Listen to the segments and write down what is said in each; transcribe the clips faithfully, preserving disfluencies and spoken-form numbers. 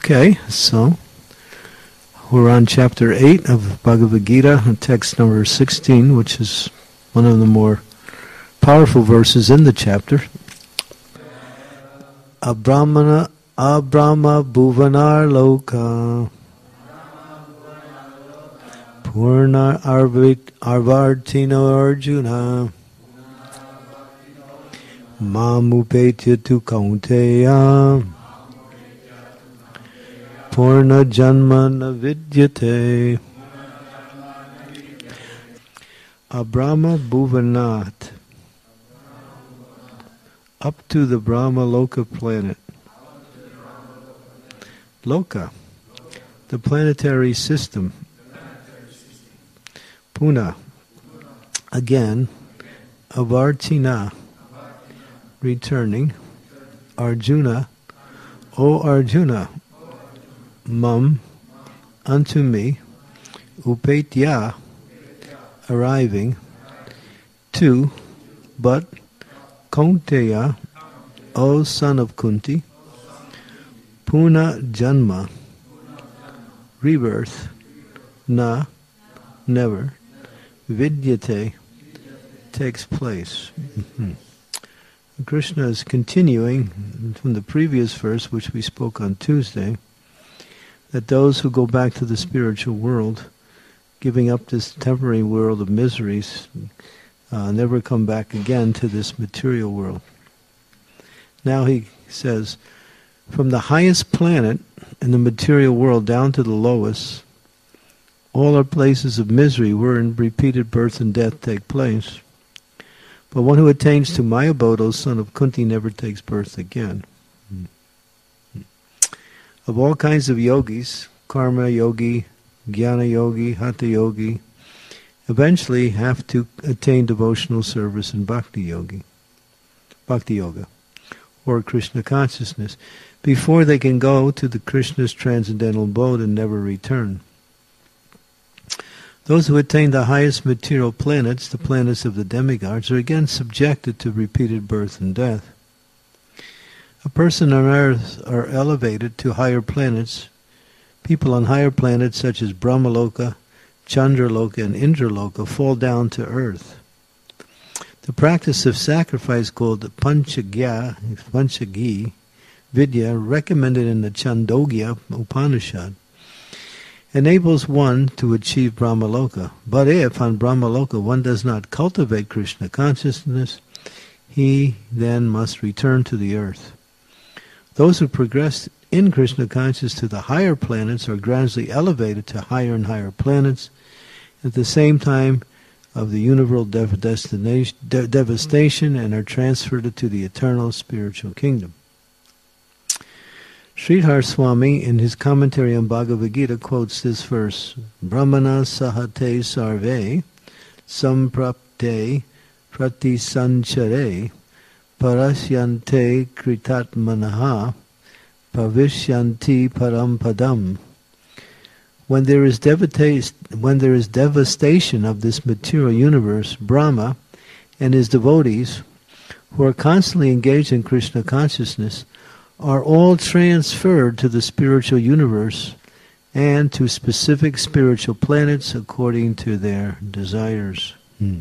Okay, so we're on chapter eight of Bhagavad Gita, text number sixteen, which is one of the more powerful verses in the chapter. Abrahmana Abrahma Bhuvanar Loka Purna Arvartino Arjuna Mamupetya tu Kaunteya Purna Janma Navidyate. Abrahma Bhuvanat, up to the Brahma Loka planet. Loka, the planetary system. Puna, again. Avartina, returning. Arjuna, O Arjuna. Mum, unto me. Upetya, arriving. To, but. Kaunteya, O son of Kunti. Puna Janma, rebirth. Na, never. Vidyate, takes place. Mm-hmm. Krishna is continuing from the previous verse, which we spoke on Tuesday, that those who go back to the spiritual world, giving up this temporary world of miseries, uh, never come back again to this material world. Now he says, from the highest planet in the material world down to the lowest, all are places of misery wherein repeated birth and death take place. But one who attains to my abode, O son of Kunti, never takes birth again. Of all kinds of yogis, karma yogi, jnana yogi, hatha yogi, eventually have to attain devotional service in bhakti yogi, bhakti yoga, or Krishna consciousness, before they can go to the Krishna's transcendental abode and never return. Those who attain the highest material planets, the planets of the demigods, are again subjected to repeated birth and death. A person on earth are elevated to higher planets. People on higher planets such as Brahmaloka, Chandraloka, and Indraloka fall down to earth. The practice of sacrifice called Panchagya, Panchagi, Vidya, recommended in the Chandogya Upanishad, enables one to achieve Brahmaloka. But if on Brahmaloka one does not cultivate Krishna consciousness, he then must return to the earth. Those who progress in Krishna consciousness to the higher planets are gradually elevated to higher and higher planets at the same time of the universal dev- destination, de- devastation and are transferred to the eternal spiritual kingdom. Sridhar Swami, in his commentary on Bhagavad Gita, quotes this verse, Brahmana sahate sarve samprapte pratisanchare parasyante kritatmanaha pavishyanti parampadam. When there is devastation, when there is devastation of this material universe, Brahma and his devotees, who are constantly engaged in Krishna consciousness, are all transferred to the spiritual universe and to specific spiritual planets according to their desires. Hmm.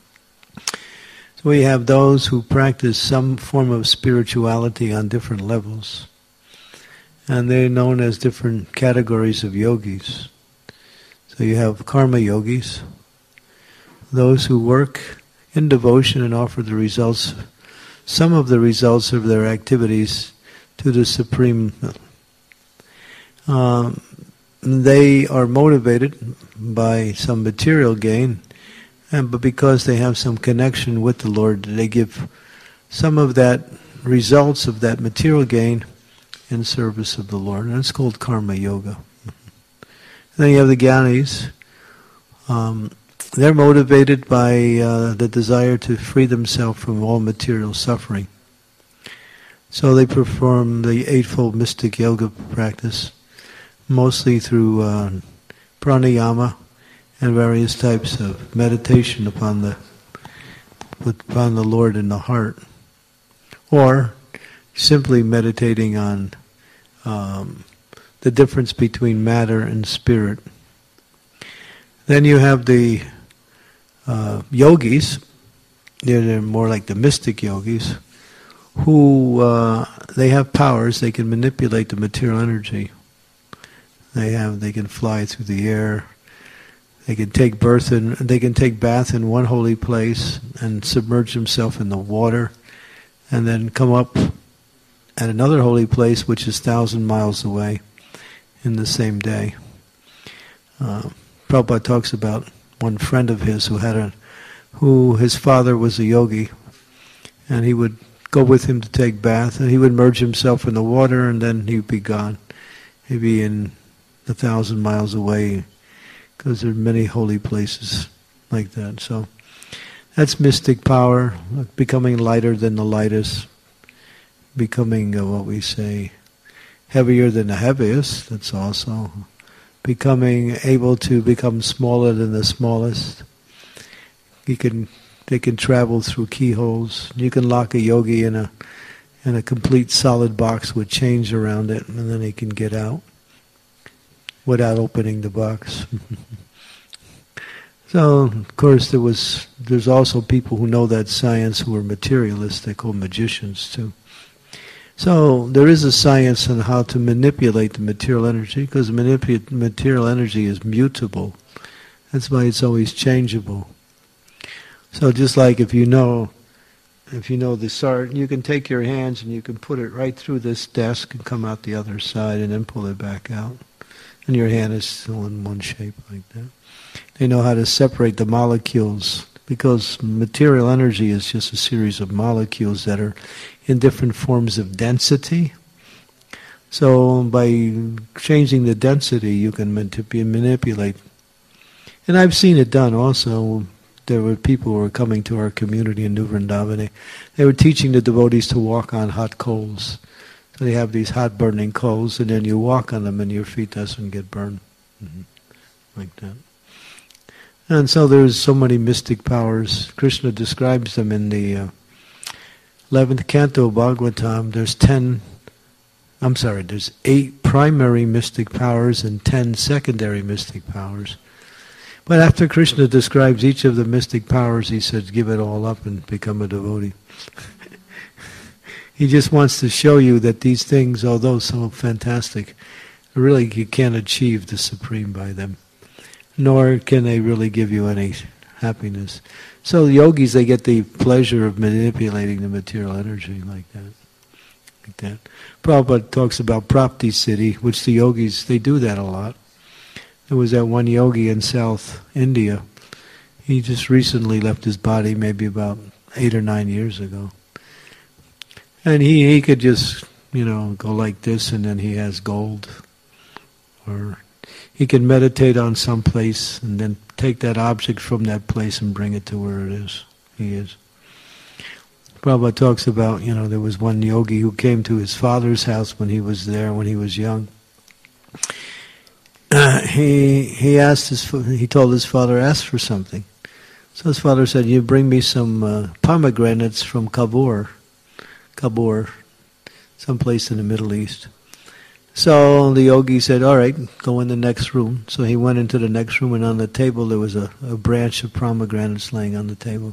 So we have those who practice some form of spirituality on different levels, and they're known as different categories of yogis. So you have karma yogis, those who work in devotion and offer the results, some of the results of their activities to the Supreme. Um, they are motivated by some material gain, and but because they have some connection with the Lord, they give some of that results of that material gain in service of the Lord, and it's called karma yoga. And then you have the jnanis. Um, they're motivated by uh, the desire to free themselves from all material suffering. So they perform the Eightfold Mystic Yoga practice, mostly through uh, pranayama and various types of meditation upon the upon the Lord in the heart, or simply meditating on um, the difference between matter and spirit. Then you have the uh, yogis, they're, they're more like the mystic yogis, who uh, they have powers, they can manipulate the material energy. They have, they can fly through the air, they can take birth in, they can take bath in one holy place and submerge themselves in the water, and then come up at another holy place which is thousand miles away in the same day. Uh, Prabhupada talks about one friend of his who had a, who his father was a yogi, and he would go with him to take bath, and he would merge himself in the water, and then he'd be gone. He'd be in a thousand miles away, because there are many holy places like that. So that's mystic power, becoming lighter than the lightest, becoming uh, what we say, heavier than the heaviest. That's also becoming able to become smaller than the smallest. You can, they can travel through keyholes. You can lock a yogi in a in a complete solid box with chains around it, and then he can get out without opening the box. So, of course, there was there's also people who know that science who are materialists. They're called magicians too. So there is a science on how to manipulate the material energy, because manipu- material energy is mutable. That's why it's always changeable. So just like if you know, if you know this art, you can take your hands and you can put it right through this desk and come out the other side and then pull it back out. And your hand is still in one shape like that. They know how to separate the molecules, because material energy is just a series of molecules that are in different forms of density. So by changing the density, you can manip- manipulate. And I've seen it done also. There were people who were coming to our community in New Vrindavan. They were teaching the devotees to walk on hot coals. So they have these hot burning coals, and then you walk on them and your feet doesn't get burned. Mm-hmm. Like that. And so there's so many mystic powers. Krishna describes them in the uh, eleventh canto of Bhagavatam. There's ten, I'm sorry, there's eight primary mystic powers and ten secondary mystic powers. But after Krishna describes each of the mystic powers, he says, give it all up and become a devotee. He just wants to show you that these things, although so fantastic, really you can't achieve the supreme by them. Nor can they really give you any happiness. So the yogis, they get the pleasure of manipulating the material energy like that. Like that. Prabhupada talks about Prapti Siddhi, which the yogis, they do that a lot. There was that one yogi in South India. He just recently left his body, maybe about eight or nine years ago. And he, he could just, you know, go like this and then he has gold. Or he can meditate on some place and then take that object from that place and bring it to where it is. He is. Prabhupada talks about, you know, there was one yogi who came to his father's house when he was there, when he was young. Uh, he he asked his he told his father, ask for something. So his father said, you bring me some uh, pomegranates from Kabul, Kabul, someplace in the Middle East. So the yogi said, all right, go in the next room. So he went into the next room, and on the table there was a, a branch of pomegranates laying on the table.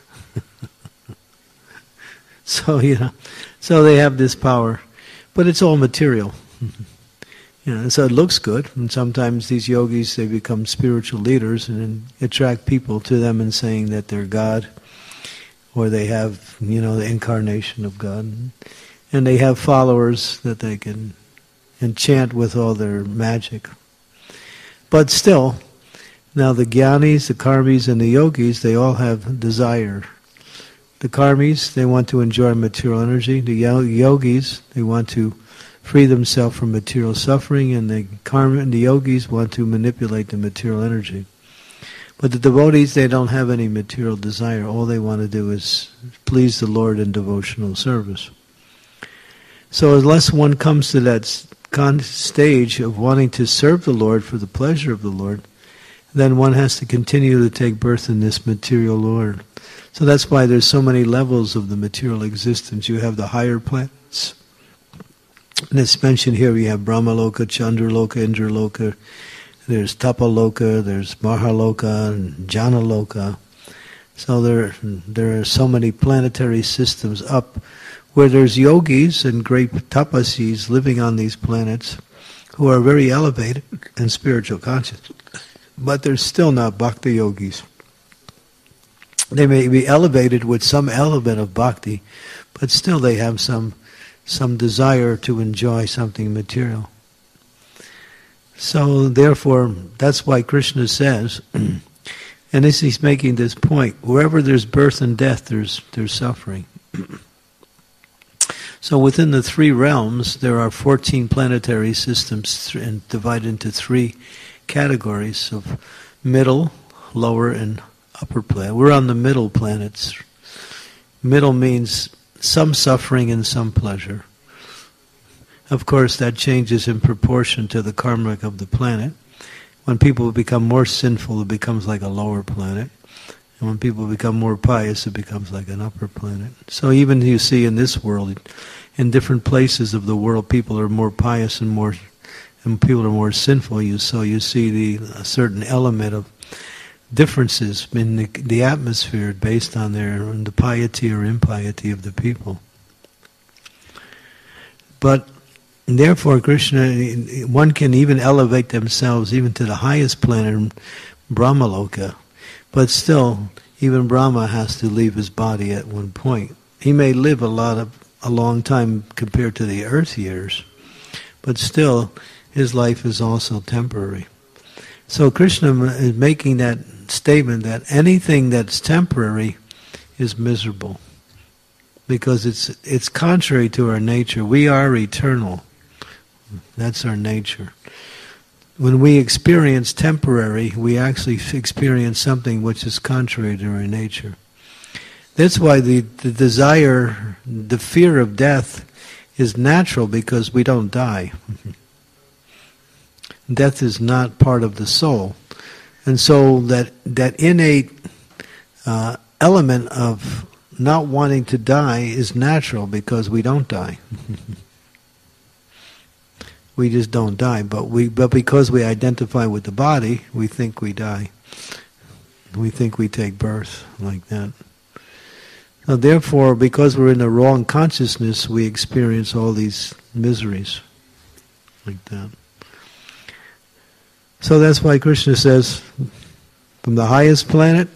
So, you know, so they have this power. But it's all material. You know, so it looks good. And sometimes these yogis, they become spiritual leaders and then attract people to them and saying that they're God, or they have, you know, the incarnation of God. And they have followers that they can enchant with all their magic. But still, now the jnanis, the karmis, and the yogis, they all have desire. The karmis, they want to enjoy material energy. The yogis, they want to free themselves from material suffering, and the karma and the yogis want to manipulate the material energy. But the devotees, they don't have any material desire. All they want to do is please the Lord in devotional service. So unless one comes to that stage of wanting to serve the Lord for the pleasure of the Lord, then one has to continue to take birth in this material Lord. So that's why there's so many levels of the material existence. You have the higher planets, And it's mentioned here, we have Brahmaloka, Chandraloka, Indraloka, there's Tapaloka, there's Mahaloka, and Janaloka. So there, there are so many planetary systems up where there's yogis and great tapasis living on these planets who are very elevated and spiritual conscious. But they're still not bhakti yogis. They may be elevated with some element of bhakti, but still they have some some desire to enjoy something material. So therefore, that's why Krishna says, and this he's making this point, wherever there's birth and death, there's there's suffering. So within the three realms, there are fourteen planetary systems and divided into three categories of middle, lower, and upper planet. We're on the middle planets. Middle means some suffering and some pleasure. Of course, that changes in proportion to the karma of the planet. When people become more sinful, it becomes like a lower planet. And when people become more pious, it becomes like an upper planet. So even you see in this world, in different places of the world, people are more pious and more, and people are more sinful. You so you see the a certain element of differences in the, the atmosphere based on their on the piety or impiety of the people. But therefore, Krishna, one can even elevate themselves even to the highest planet, Brahmaloka. But still, even Brahma has to leave his body at one point. He may live a lot of a long time compared to the earth years, but still, his life is also temporary. So Krishna is making that statement that anything that's temporary is miserable, because it's it's contrary to our nature. We are eternal. That's our nature. When we experience temporary, we actually experience something which is contrary to our nature. That's why the, the desire, the fear of death is natural, because we don't die. Death is not part of the soul. And so that, that innate uh, element of not wanting to die is natural, because we don't die. We just don't die, but we but because we identify with the body, we think we die. We think we take birth like that. So therefore, because we're in the wrong consciousness, we experience all these miseries like that. So that's why Krishna says, from the highest planet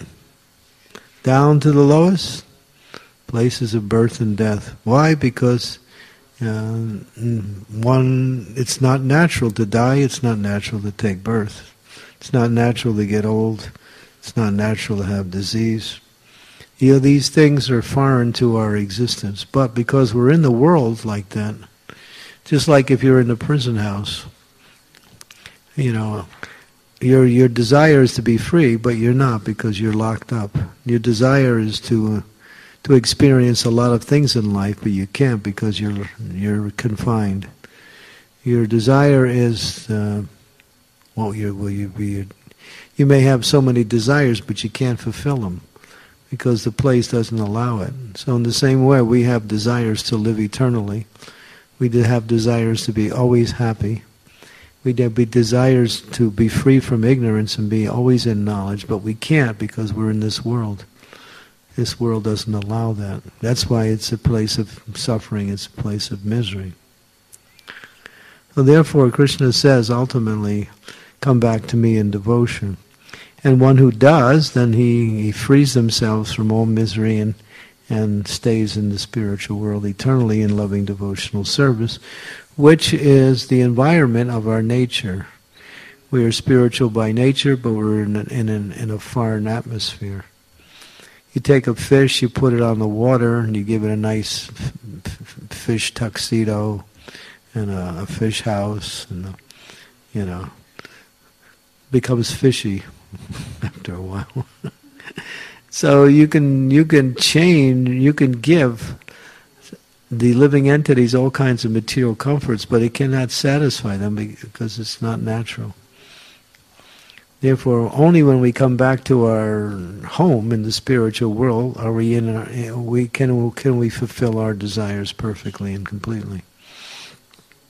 down to the lowest, places of birth and death. Why? Because Uh, one, it's not natural to die, it's not natural to take birth. It's not natural to get old, it's not natural to have disease. You know, these things are foreign to our existence, but because we're in the world like that, just like if you're in a prison house, you know, your your desire is to be free, but you're not, because you're locked up. Your desire is to uh, to experience a lot of things in life, but you can't, because you're you're confined. Your desire is, uh, well, you will you be? You may have so many desires, but you can't fulfill them, because the place doesn't allow it. So in the same way, we have desires to live eternally. We have desires to be always happy. We have desires to be free from ignorance and be always in knowledge, but we can't, because we're in this world. This world doesn't allow that. That's why it's a place of suffering, it's a place of misery. So therefore, Krishna says, ultimately, come back to me in devotion. And one who does, then he, he frees themselves from all misery and, and stays in the spiritual world eternally in loving devotional service, which is the environment of our nature. We are spiritual by nature, but we're in, in, in, in a foreign atmosphere. You take a fish, you put it on the water, and you give it a nice f- f- fish tuxedo and a, a fish house, and a, you know, becomes fishy after a while. So you can you can change, you can give the living entities all kinds of material comforts, but it cannot satisfy them, because it's not natural. Therefore, only when we come back to our home in the spiritual world are we in our, we can can we fulfill our desires perfectly and completely.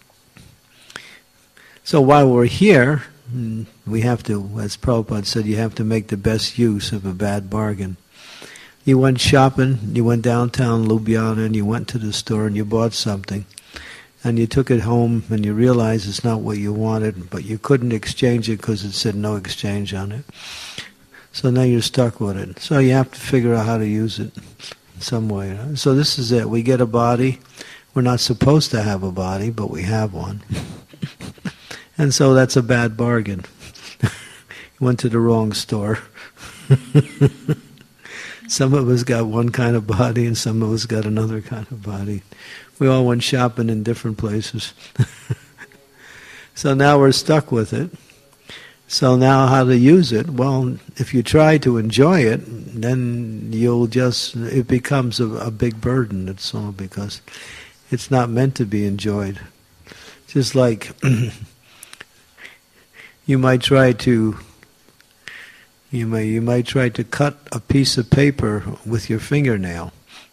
So while we're here, we have to, as Prabhupada said, you have to make the best use of a bad bargain. You went shopping, you went downtown Ljubljana, and you went to the store and you bought something. And you took it home and you realized it's not what you wanted, but you couldn't exchange it because it said no exchange on it. So now you're stuck with it. So you have to figure out how to use it in some way. Right? So this is it. We get a body. We're not supposed to have a body, but we have one. And so that's a bad bargain. You went to the wrong store. Some of us got one kind of body and some of us got another kind of body. We all went shopping in different places. So now we're stuck with it. So now how to use it? Well, if you try to enjoy it, then you'll just, it becomes a, a big burden, that's all, because it's not meant to be enjoyed. Just like you might try to, you may you might try to cut a piece of paper with your fingernail.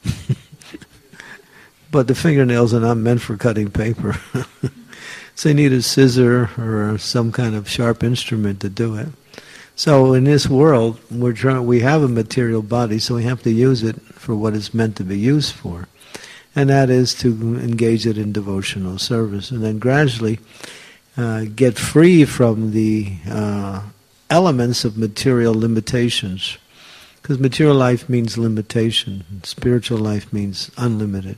But the fingernails are not meant for cutting paper. So you need a scissor or some kind of sharp instrument to do it. So in this world, we're trying, we have a material body, so we have to use it for what it's meant to be used for. And that is to engage it in devotional service. And then gradually uh, get free from the uh, elements of material limitations. Because material life means limitation. Spiritual life means unlimited.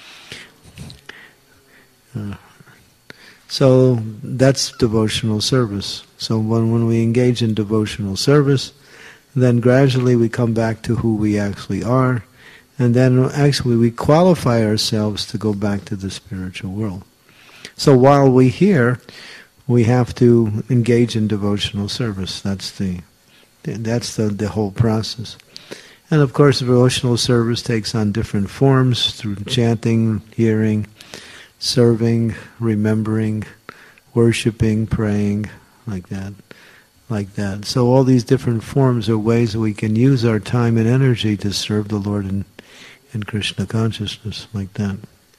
Uh, so that's devotional service. So when, when we engage in devotional service, then gradually we come back to who we actually are, and then actually we qualify ourselves to go back to the spiritual world. So while we're here, we have to engage in devotional service. That's the that's the, the whole process. And of course, devotional service takes on different forms through chanting, hearing, serving, remembering, worshiping, praying, like that, like that. So all these different forms are ways that we can use our time and energy to serve the Lord in, in Krishna consciousness, like that.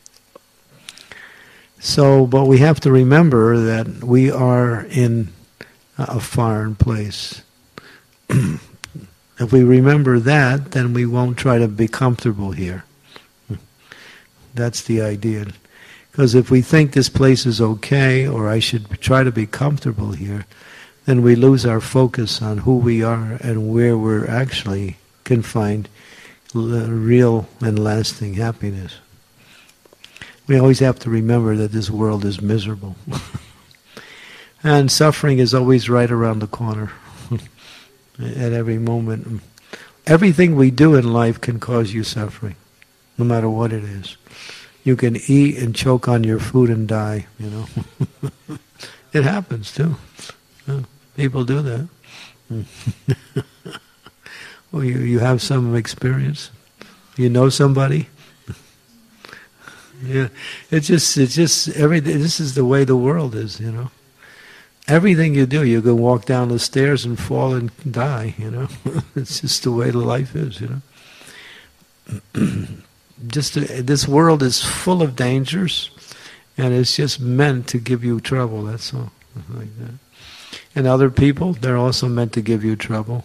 So, but we have to remember that we are in a foreign place. If we remember that, then we won't try to be comfortable here. That's the idea. Because if we think this place is okay, or I should try to be comfortable here, then we lose our focus on who we are and where we're actually can find real and lasting happiness. We always have to remember that this world is miserable. And suffering is always right around the corner. At every moment. Everything we do in life can cause you suffering, no matter what it is. You can eat and choke on your food and die, you know. It happens too. Yeah, people do that. Well, you, you have some experience. You know somebody. Yeah, it's just it's just everything. This is the way the world is, you know. Everything you do, you can walk down the stairs and fall and die, you know. It's just the way the life is, you know. Just uh, this world is full of dangers, and it's just meant to give you trouble, that's all. Like that. And other people, they're also meant to give you trouble.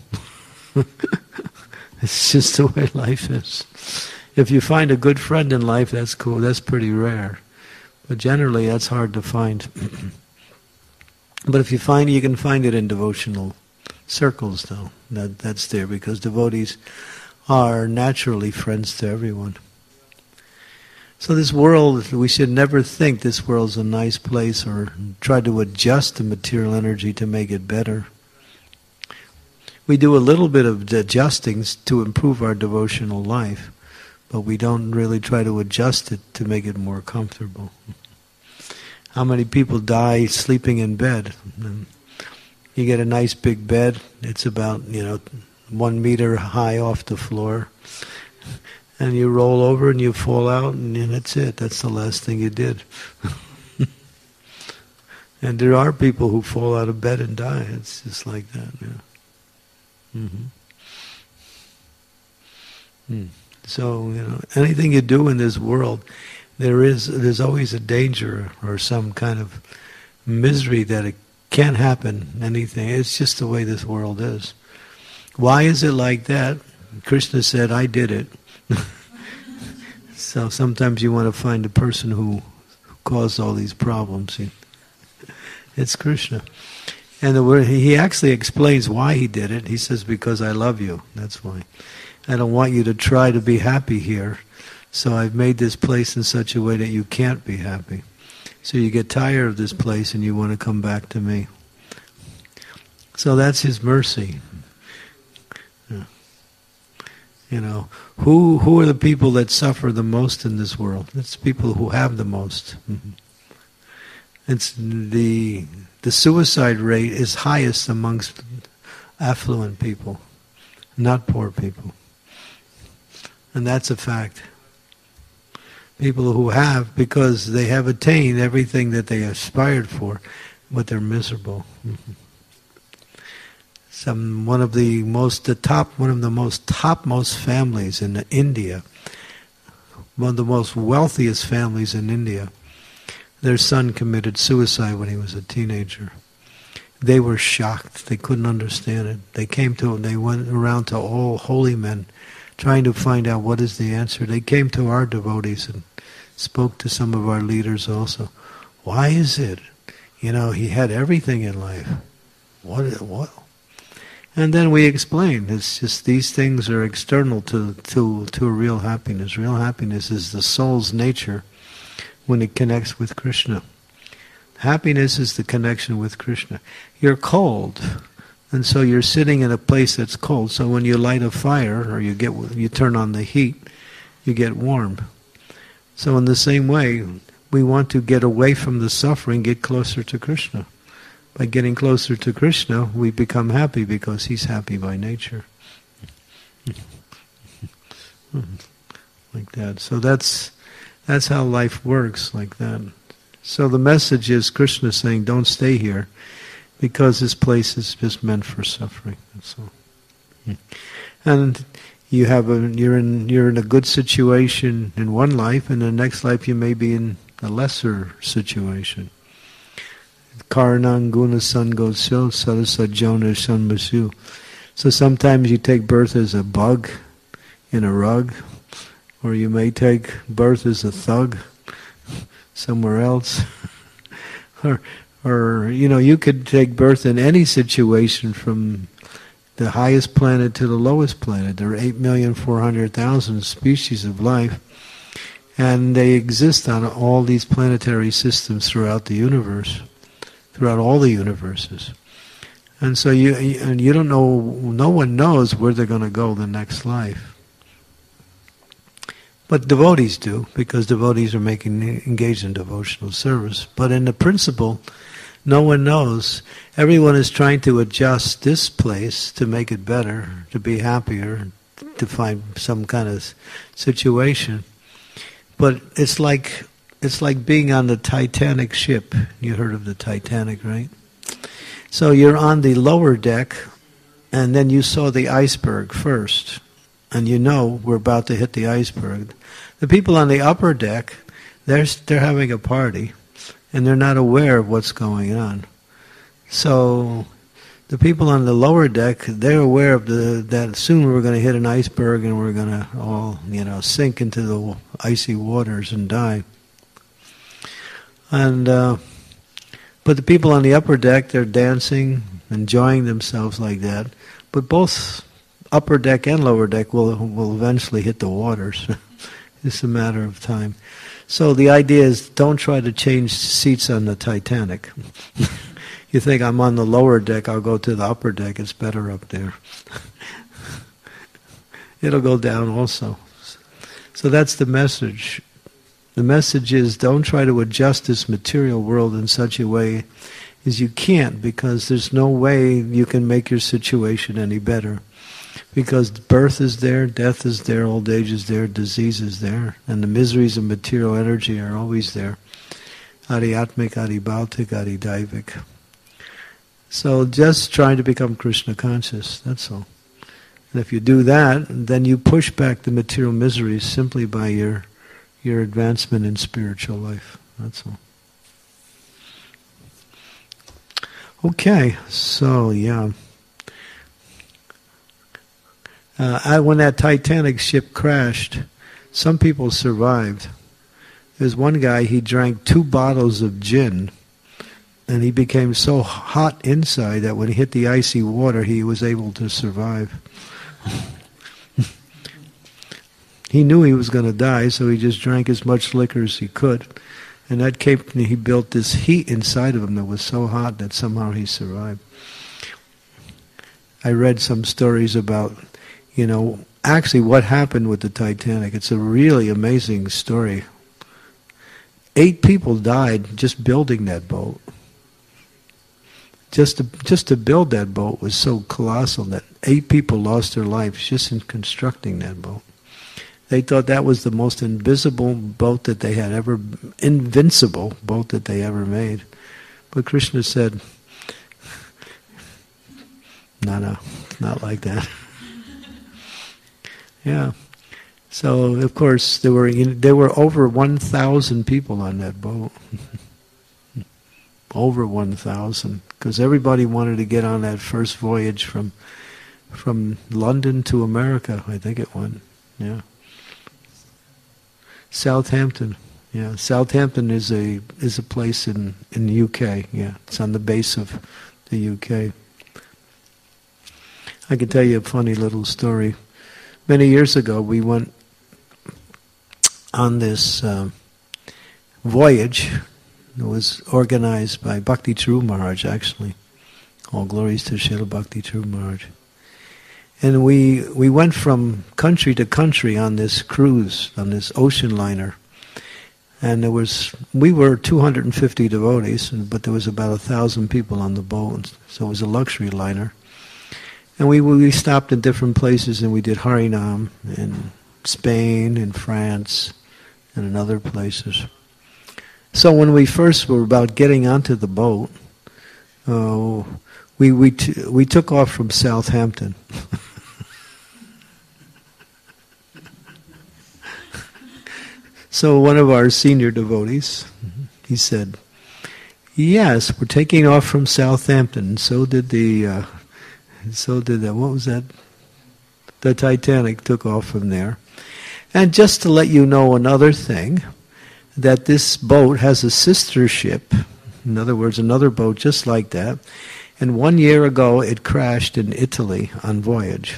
It's just the way life is. If you find a good friend in life, that's cool. That's pretty rare. But generally, that's hard to find. But if you find, you can find it in devotional circles, though. That that's there, because devotees are naturally friends to everyone. So this world, we should never think this world's a nice place or try to adjust the material energy to make it better. We do a little bit of adjusting to improve our devotional life, but we don't really try to adjust it to make it more comfortable. How many people die sleeping in bed? And you get a nice big bed. It's about, you know, one meter high off the floor. And you roll over and you fall out, and that's it. That's the last thing you did. And there are people who fall out of bed and die. It's just like that. Yeah. Mm-hmm. Mm. So, you know, anything you do in this world, there is there's always a danger or some kind of misery that it can't happen, anything. It's just the way this world is. Why is it like that? Krishna said, I did it. So sometimes you want to find the person who caused all these problems. It's Krishna. And the word, he actually explains why he did it. He says, because I love you. That's why. I don't want you to try to be happy here. So I've made this place in such a way that you can't be happy. So you get tired of this place and you want to come back to me. So that's his mercy. Yeah. You know, who who are the people that suffer the most in this world? It's people who have the most. Mm-hmm. It's the the suicide rate is highest amongst affluent people, not poor people. And that's a fact. People who have, because they have attained everything that they aspired for, but they're miserable. Mm-hmm. Some one of the most the top one of the most topmost families in India, one of the most wealthiest families in India. Their son committed suicide when he was a teenager. They were shocked. They couldn't understand it. They came to they went around to all holy men, trying to find out what is the answer. They came to our devotees and spoke to some of our leaders also. Why is it? You know, he had everything in life. What? What? And then we explained, it's just these things are external to, to, to a real happiness. Real happiness is the soul's nature when it connects with Krishna. Happiness is the connection with Krishna. You're cold, and so you're sitting in a place that's cold. So when you light a fire or you get you turn on the heat, you get warm. So in the same way, we want to get away from the suffering, get closer to Krishna. By getting closer to Krishna, we become happy because he's happy by nature. Like that. So that's that's how life works, like that. So the message is Krishna saying, don't stay here, because this place is just meant for suffering. That's all. And you have a you're in you're in a good situation in one life, and in the next life you may be in a lesser situation. Karanang guna sangosyo sarasajona shanmasu. So sometimes you take birth as a bug in a rug, or you may take birth as a thug somewhere else. or, or, you know, you could take birth in any situation from the highest planet to the lowest planet. There are eight million four hundred thousand species of life, and they exist on all these planetary systems throughout the universe. Throughout all the universes. And so you and you don't know, no one knows where they're going to go the next life. But devotees do, because devotees are making engaged in devotional service. But in the principle, no one knows. Everyone is trying to adjust this place to make it better, to be happier, to find some kind of situation. But it's like It's like being on the Titanic ship. You heard of the Titanic, right? So you're on the lower deck, and then you saw the iceberg first, and you know we're about to hit the iceberg. The people on the upper deck, they're they're having a party, and they're not aware of what's going on. So the people on the lower deck, they're aware of the that soon we're going to hit an iceberg, and we're going to all, you know, sink into the icy waters and die. And uh, but the people on the upper deck, they're dancing, enjoying themselves like that. But both upper deck and lower deck will will eventually hit the waters. It's a matter of time. So the idea is, don't try to change seats on the Titanic. You think, I'm on the lower deck, I'll go to the upper deck, it's better up there. It'll go down also. So that's the message. The message is, don't try to adjust this material world in such a way as you can't, because there's no way you can make your situation any better. Because birth is there, death is there, old age is there, disease is there, and the miseries of material energy are always there. Adhyatmik, adhibhautik, adhidaivik. So just trying to become Krishna conscious, that's all. And if you do that, then you push back the material miseries simply by your your advancement in spiritual life. That's all. Okay, so yeah. Uh, I, when that Titanic ship crashed, some people survived. There's one guy, he drank two bottles of gin, and he became so hot inside that when he hit the icy water, he was able to survive. He knew he was going to die, so he just drank as much liquor as he could. And that kept, he built this heat inside of him that was so hot that somehow he survived. I read some stories about, you know, actually what happened with the Titanic. It's a really amazing story. Eight people died just building that boat. Just to, just to build that boat was so colossal that eight people lost their lives just in constructing that boat. They thought that was the most invisible boat that they had ever, invincible boat that they ever made. But Krishna said, no, no, not like that. Yeah. So, of course, there were there were over one thousand people on that boat. Over one thousand. Because everybody wanted to get on that first voyage from from London to America, I think it went. Yeah. Southampton. Yeah. Southampton is a is a place in, in the U K. Yeah. It's on the base of the U K. I can tell you a funny little story. Many years ago, we went on this um, voyage. It was organized by Bhakti Taru Maharaj, actually. All glories to Srila Bhakti Taru Maharaj. And we we went from country to country on this cruise, on this ocean liner. And there was, we were two hundred fifty devotees, but there was about a thousand people on the boat. So it was a luxury liner. And we we stopped in different places, and we did Harinam in Spain, in France, and in other places. So when we first were about getting onto the boat, uh, we we t- we took off from Southampton. So one of our senior devotees, he said, "Yes, we're taking off from Southampton." So did the. Uh, So did that. What was that? The Titanic took off from there. And just to let you know another thing, that this boat has a sister ship. In other words, another boat just like that. And one year ago, it crashed in Italy on voyage.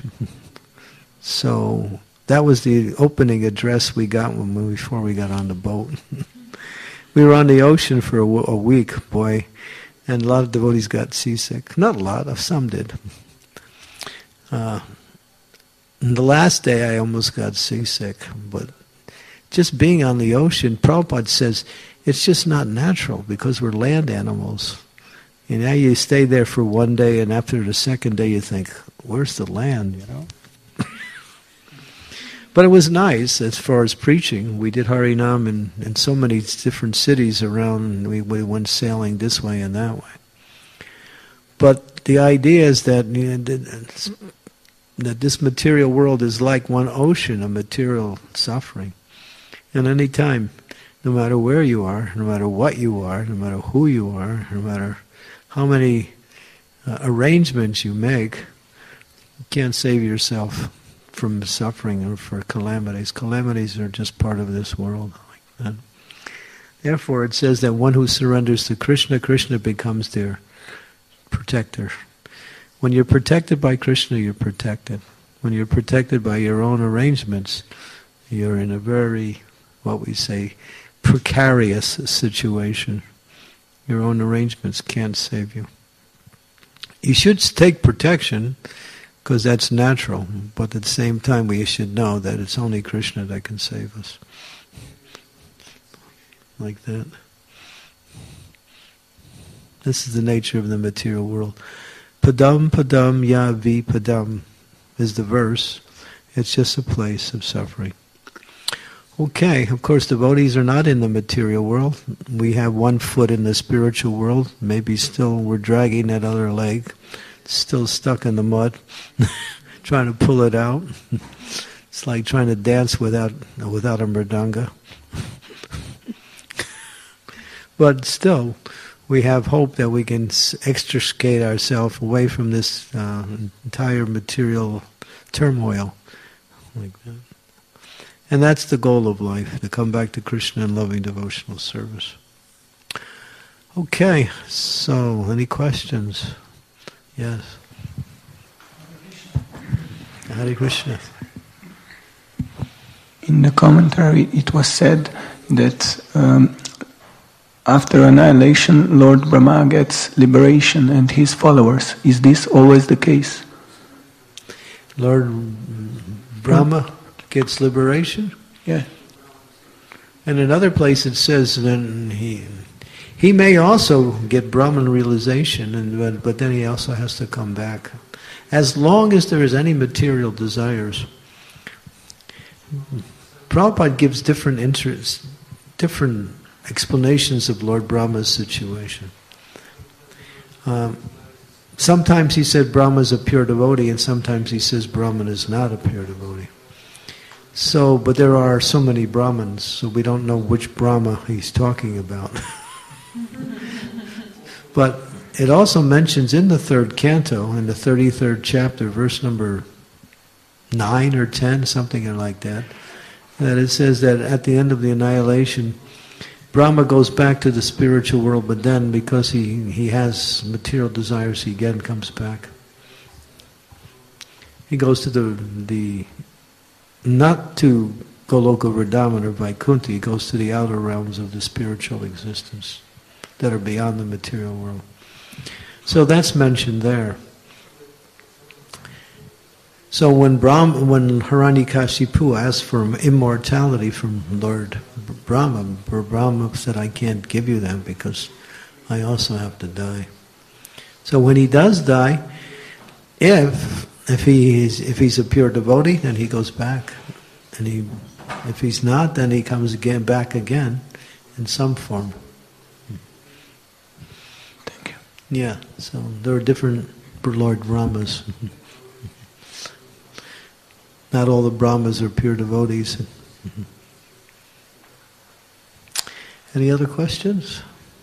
So that was the opening address we got when we, before we got on the boat. We were on the ocean for a, a week, boy, and a lot of devotees got seasick. Not a lot, some did. Uh, the last day I almost got seasick, but just being on the ocean, Prabhupada says, it's just not natural because we're land animals. And now you stay there for one day, and after the second day you think, where's the land, you know? But it was nice as far as preaching. We did Harinam in, in so many different cities around, and we, we went sailing this way and that way. But the idea is that, you know, that this material world is like one ocean of material suffering. And any time, no matter where you are, no matter what you are, no matter who you are, no matter how many uh, arrangements you make, you can't save yourself from suffering or for calamities. Calamities are just part of this world like that. Therefore, it says that one who surrenders to Krishna, Krishna becomes their protector. When you're protected by Krishna, you're protected. When you're protected by your own arrangements, you're in a very, what we say, precarious situation. Your own arrangements can't save you. You should take protection, because that's natural, but at the same time we should know that it's only Krishna that can save us. Like that. This is the nature of the material world. Padam padam ya vi padam is the verse. It's just a place of suffering. Okay, of course devotees are not in the material world. We have one foot in the spiritual world. Maybe still we're dragging that other leg. Still stuck in the mud. Trying to pull it out. It's like trying to dance without without a mridanga. But still, we have hope that we can extricate ourselves away from this uh, entire material turmoil, like that. And that's the goal of life, to come back to Krishna in loving devotional service. Okay, so any questions? Yes. Hare Krishna. In the commentary it was said that um, after annihilation Lord Brahma gets liberation and his followers. Is this always the case? Lord Brahma gets liberation? Yeah. And in another place it says that he he may also get Brahman realization, and but, but then he also has to come back. As long as there is any material desires. Prabhupada gives different interests, different explanations of Lord Brahma's situation. Um, sometimes he said Brahma is a pure devotee, and sometimes he says Brahman is not a pure devotee. So, but there are so many Brahmins, so we don't know which Brahma he's talking about. But it also mentions in the third canto, in the thirty-third chapter, verse number nine or ten, something like that, that it says that at the end of the annihilation, Brahma goes back to the spiritual world, but then because he, he has material desires, he again comes back. He goes to the, the not to Goloka Vrindavan or Vaikuntha, he goes to the outer realms of the spiritual existence that are beyond the material world. So that's mentioned there. So when Brahma, when Hiranyakashipu asked for immortality from Lord Brahma, Brahma said, I can't give you that because I also have to die. So when he does die, if if he is if he's a pure devotee, then he goes back, and he if he's not, then he comes again back again in some form. Thank you. Yeah. So there are different Lord Brahmas. Not all the Brahmas are pure devotees. Any other questions?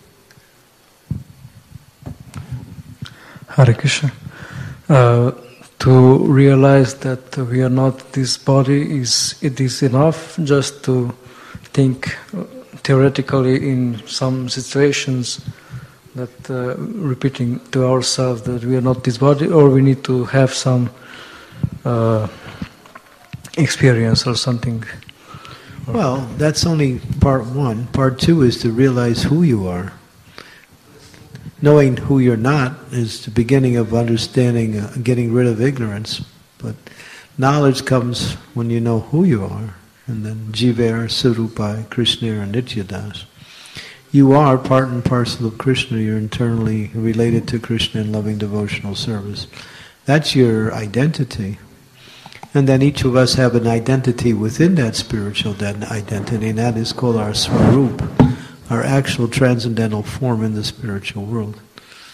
Hare Krishna. Uh, to realize that we are not this body, is it is enough just to think theoretically in some situations that uh, repeating to ourselves that we are not this body, or we need to have some uh, experience or something? Well, that's only part one. Part two is to realize who you are. Knowing who you're not is the beginning of understanding, uh, getting rid of ignorance. But knowledge comes when you know who you are. And then Jiver, Sarupai, Krishna, and Nityadas. You are part and parcel of Krishna. You're internally related to Krishna in loving devotional service. That's your identity. And then each of us have an identity within that spiritual identity, and that is called our Swarup, our actual transcendental form in the spiritual world.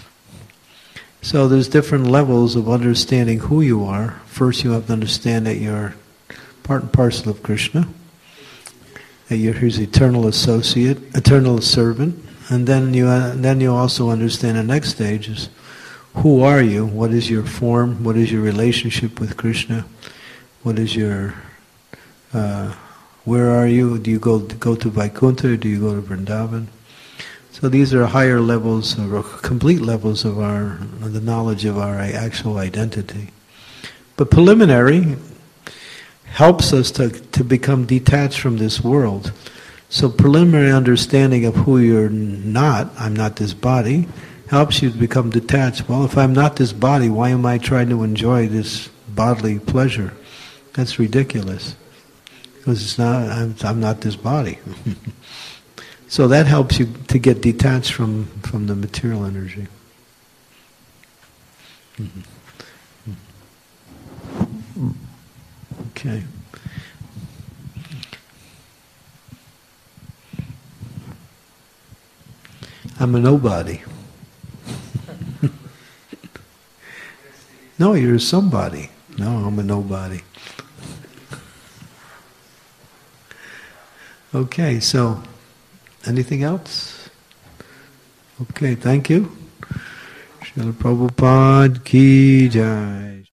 So there's different levels of understanding who you are. First you have to understand that you're part and parcel of Krishna, that you're his eternal associate, eternal servant, and then you uh, then you also understand the next stage is, who are you? What is your form? What is your relationship with Krishna? What is your, uh, where are you? Do you go go to Vaikuntha, or do you go to Vrindavan? So these are higher levels, or complete levels of our, of the knowledge of our actual identity. But preliminary helps us to, to become detached from this world. So preliminary understanding of who you're not, I'm not this body, helps you to become detached. Well, if I'm not this body, why am I trying to enjoy this bodily pleasure? That's ridiculous, because it's not. I'm, I'm not this body. So that helps you to get detached from, from the material energy. Mm-hmm. Okay. I'm a nobody. No, you're somebody. No, I'm a nobody. Okay, so anything else? Okay, thank you. Srila Prabhupada ki jai.